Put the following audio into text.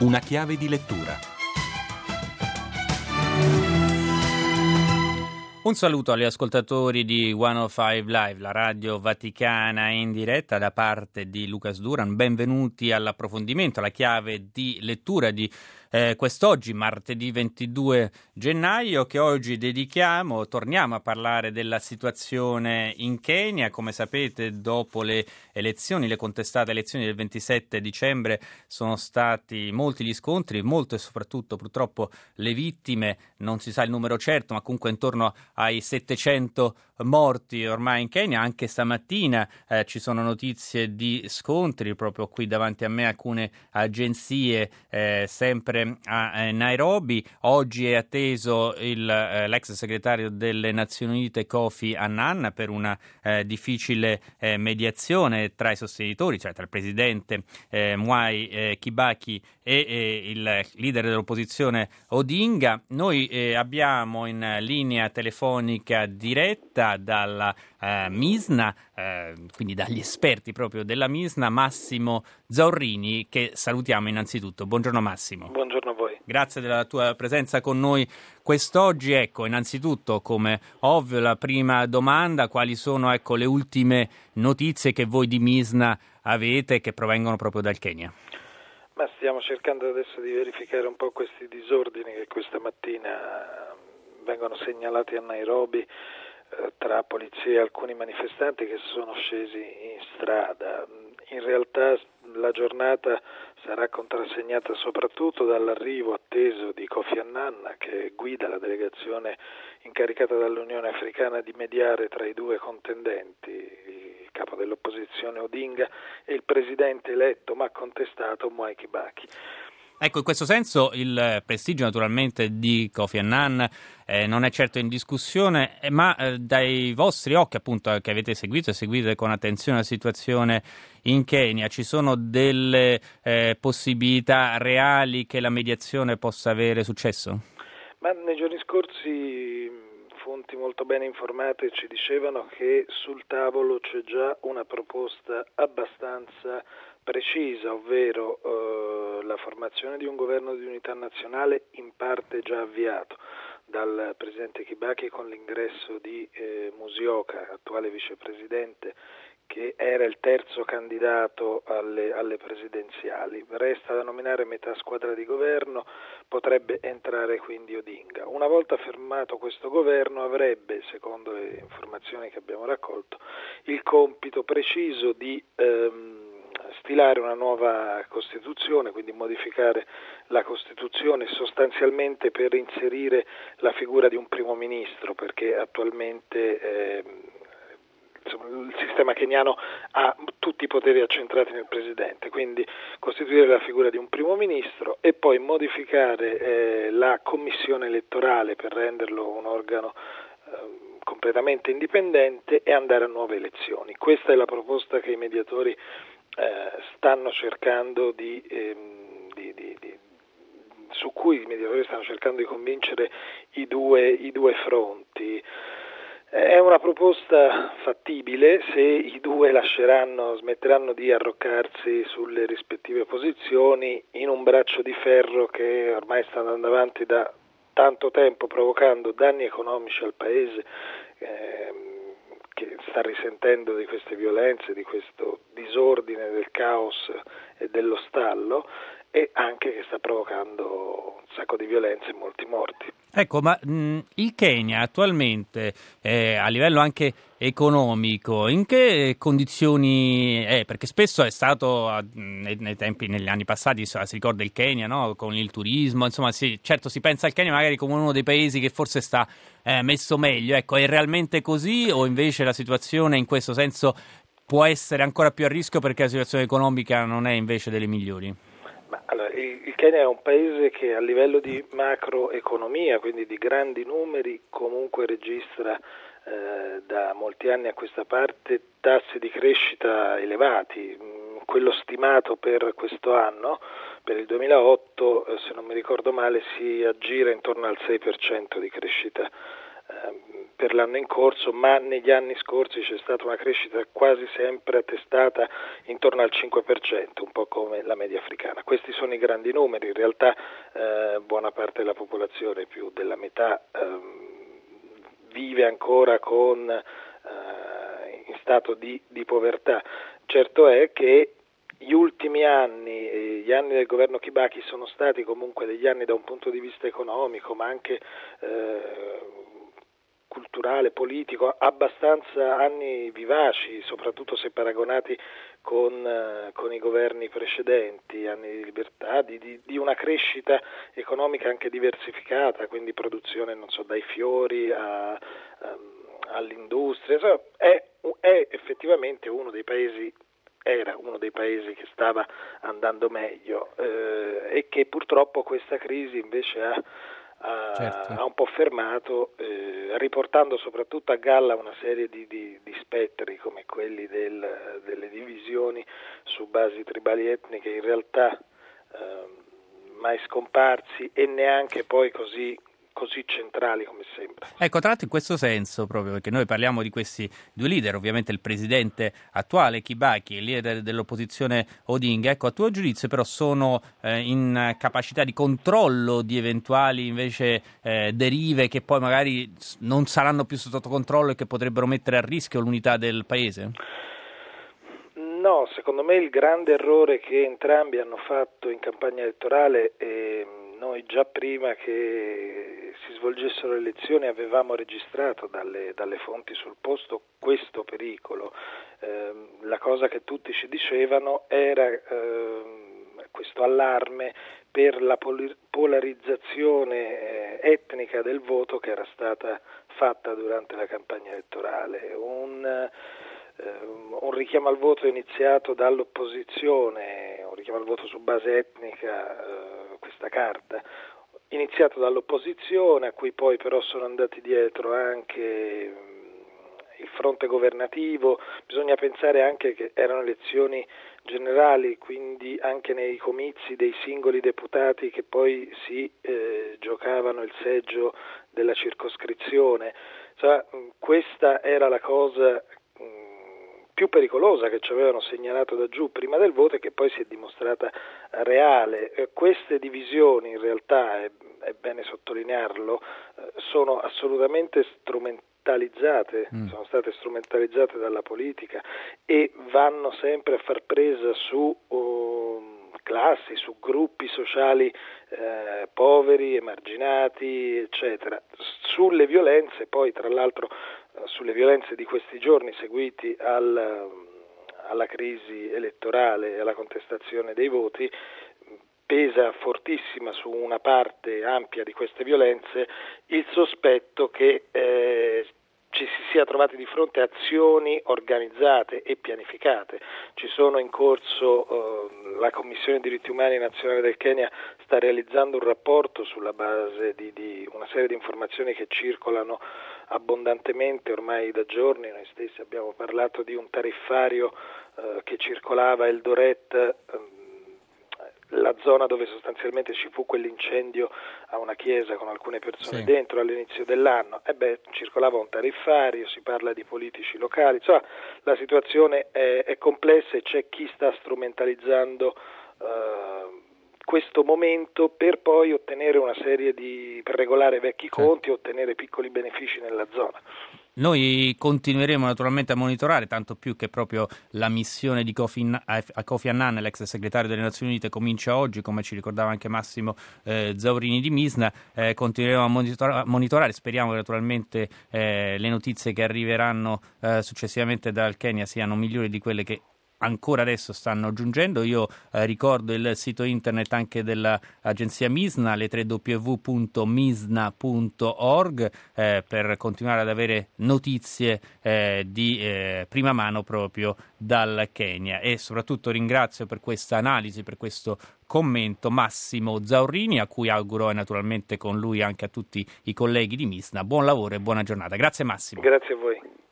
Una chiave di lettura. Un saluto agli ascoltatori di 105 Live, la radio vaticana in diretta da parte di Lucas Duran. Benvenuti all'approfondimento, alla chiave di lettura di quest'oggi, martedì 22 gennaio, che oggi torniamo a parlare della situazione in Kenya. Come sapete, dopo le contestate elezioni del 27 dicembre, sono stati molti gli scontri, molte e soprattutto purtroppo le vittime, non si sa il numero certo, ma comunque intorno ai 700 morti ormai in Kenya. Anche stamattina ci sono notizie di scontri proprio qui davanti a me, alcune agenzie sempre a Nairobi. Oggi è atteso l'ex segretario delle Nazioni Unite Kofi Annan per una difficile mediazione tra i sostenitori, cioè tra il presidente Mwai Kibaki e il leader dell'opposizione Odinga. Noi abbiamo in linea telefonica diretta dalla Misna, quindi dagli esperti proprio della Misna, Massimo Zaurrini, che salutiamo innanzitutto. Buongiorno Massimo. Buongiorno a voi. Grazie della tua presenza con noi quest'oggi. Ecco, innanzitutto, come ovvio, la prima domanda: quali sono le ultime notizie che voi di Misna avete, che provengono proprio dal Kenya? Ma stiamo cercando adesso di verificare un po' questi disordini che questa mattina vengono segnalati a Nairobi tra polizia e alcuni manifestanti che sono scesi in strada. In realtà la giornata sarà contrassegnata soprattutto dall'arrivo atteso di Kofi Annan, che guida la delegazione incaricata dall'Unione Africana di mediare tra i due contendenti, il capo dell'opposizione Odinga e il presidente eletto ma contestato Mwai Kibaki. Ecco, in questo senso il prestigio naturalmente di Kofi Annan non è certo in discussione, ma dai vostri occhi, appunto, che avete seguito e seguite con attenzione la situazione in Kenya, ci sono delle possibilità reali che la mediazione possa avere successo? Ma nei giorni scorsi fonti molto bene informate ci dicevano che sul tavolo c'è già una proposta abbastanza precisa, ovvero la formazione di un governo di unità nazionale in parte già avviato dal presidente Kibaki con l'ingresso di Musyoka, attuale vicepresidente, che era il terzo candidato alle presidenziali. Resta da nominare metà squadra di governo, potrebbe entrare quindi Odinga. Una volta fermato questo governo avrebbe, secondo le informazioni che abbiamo raccolto, il compito preciso di stilare una nuova Costituzione, quindi modificare la Costituzione sostanzialmente per inserire la figura di un primo ministro, perché attualmente il sistema keniano ha tutti i poteri accentrati nel presidente, quindi costituire la figura di un primo ministro e poi modificare la commissione elettorale per renderlo un organo completamente indipendente e andare a nuove elezioni. Questa è la proposta che i mediatori stanno cercando su cui i mediatori stanno cercando di convincere i due fronti. È una proposta fattibile se i due smetteranno di arroccarsi sulle rispettive posizioni in un braccio di ferro che ormai sta andando avanti da tanto tempo, provocando danni economici al paese, che sta risentendo di queste violenze, di questo disordine, del caos e dello stallo, e anche che sta provocando un sacco di violenze e molti morti. Ecco, ma il Kenya attualmente, a livello anche economico, in che condizioni è? Perché spesso è stato, negli anni passati, si ricorda il Kenya, no? Con il turismo, insomma, sì, certo si pensa al Kenya magari come uno dei paesi che forse sta messo meglio. Ecco, è realmente così o invece la situazione in questo senso può essere ancora più a rischio perché la situazione economica non è invece delle migliori? Allora, il Kenya è un paese che a livello di macroeconomia, quindi di grandi numeri, comunque registra da molti anni a questa parte tassi di crescita elevati. Quello stimato per questo anno, per il 2008, se non mi ricordo male, si aggira intorno al 6% di crescita per l'anno in corso, ma negli anni scorsi c'è stata una crescita quasi sempre attestata intorno al 5%, un po' come la media africana. Questi sono i grandi numeri, in realtà buona parte della popolazione, più della metà, vive ancora in stato di povertà. Certo è che gli ultimi anni, gli anni del governo Kibaki sono stati comunque degli anni da un punto di vista economico, ma anche culturale, politico, abbastanza anni vivaci, soprattutto se paragonati con i governi precedenti, anni di libertà, di una crescita economica anche diversificata, quindi produzione, non so, dai fiori all'industria. È effettivamente era uno dei paesi che stava andando meglio e che purtroppo questa crisi invece ha un po' fermato, riportando soprattutto a galla una serie di spettri come quelli delle divisioni su basi tribali etniche, in realtà mai scomparsi e neanche poi così centrali come sembra. Ecco, tra l'altro in questo senso, proprio perché noi parliamo di questi due leader, ovviamente il presidente attuale Kibaki e il leader dell'opposizione Odinga, ecco, a tuo giudizio però sono in capacità di controllo di eventuali invece derive che poi magari non saranno più sotto controllo e che potrebbero mettere a rischio l'unità del paese? No, secondo me il grande errore che entrambi hanno fatto in campagna elettorale, e noi già prima che si svolgessero le elezioni avevamo registrato dalle fonti sul posto questo pericolo. La cosa che tutti ci dicevano era questo allarme per la polarizzazione etnica del voto che era stata fatta durante la campagna elettorale. Un richiamo al voto iniziato dall'opposizione, un richiamo al voto su base etnica, questa carta, iniziato dall'opposizione, a cui poi però sono andati dietro anche il fronte governativo. Bisogna pensare anche che erano elezioni generali, quindi anche nei comizi dei singoli deputati che poi si giocavano il seggio della circoscrizione. Questa era la cosa più pericolosa che ci avevano segnalato da giù prima del voto e che poi si è dimostrata reale. Queste divisioni in realtà, è bene sottolinearlo, sono assolutamente strumentalizzate, sono state strumentalizzate dalla politica e vanno sempre a far presa su classi, su gruppi sociali poveri, emarginati, eccetera. Sulle violenze, poi tra l'altro sulle violenze di questi giorni seguiti alla crisi elettorale e alla contestazione dei voti, pesa fortissima su una parte ampia di queste violenze il sospetto che ci si sia trovati di fronte a azioni organizzate e pianificate. Ci sono in corso, la Commissione diritti umani nazionale del Kenya sta realizzando un rapporto sulla base di una serie di informazioni che circolano abbondantemente ormai da giorni. Noi stessi abbiamo parlato di un tariffario che circolava Eldoret, la zona dove sostanzialmente ci fu quell'incendio a una chiesa con alcune persone dentro all'inizio dell'anno. Circolava un tariffario, si parla di politici locali, la situazione è complessa e c'è chi sta strumentalizzando questo momento per poi ottenere per regolare vecchi conti e ottenere piccoli benefici nella zona. Noi continueremo naturalmente a monitorare, tanto più che proprio la missione di Kofi Annan, l'ex segretario delle Nazioni Unite, comincia oggi, come ci ricordava anche Massimo Zaurini di Misna. Continueremo a monitorare, speriamo che naturalmente le notizie che arriveranno successivamente dal Kenya siano migliori di quelle che ancora adesso stanno giungendo. Io ricordo il sito internet anche dell'agenzia Misna, le www.misna.org, per continuare ad avere notizie di prima mano proprio dal Kenya. E soprattutto ringrazio per questa analisi, per questo commento Massimo Zaurini, a cui auguro e naturalmente con lui anche a tutti i colleghi di Misna buon lavoro e buona giornata. Grazie Massimo. Grazie a voi.